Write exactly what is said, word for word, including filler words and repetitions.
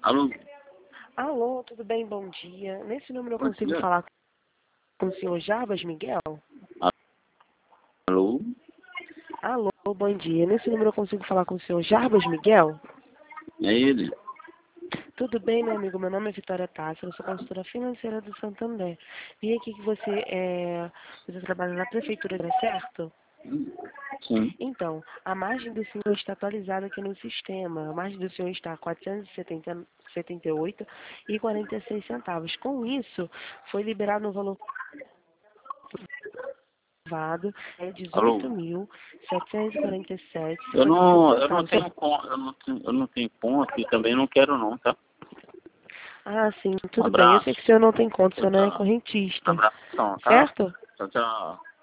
Alô? Alô, tudo bem? Bom dia. Nesse número eu Bom consigo dia. falar com o senhor Jarbas Miguel? Alô? Alô, bom dia. Nesse número eu consigo falar com o senhor Jarbas Miguel? É ele? Tudo bem, meu amigo? Meu nome é Vitória Tássila, eu sou consultora financeira do Santander. Vi aqui que você, é, você trabalha na prefeitura, não é certo? Sim. Então, a margem do senhor está atualizada aqui no sistema. A margem do senhor está quatrocentos e setenta e oito e quarenta e seis centavos. Com isso, foi liberado um valor aprovado, é Alô? dezoito mil setecentos e quarenta e sete e Eu cinquenta e seis não, eu não centavos. tenho ponto, eu não tenho, eu não tenho ponto e também não quero não, tá? Ah, sim, Um tudo bem. Eu sei abraço. que o senhor não tem conta, o Tchau, senhor não é tchau. correntista, Abração, tá? certo? Tchau, tchau.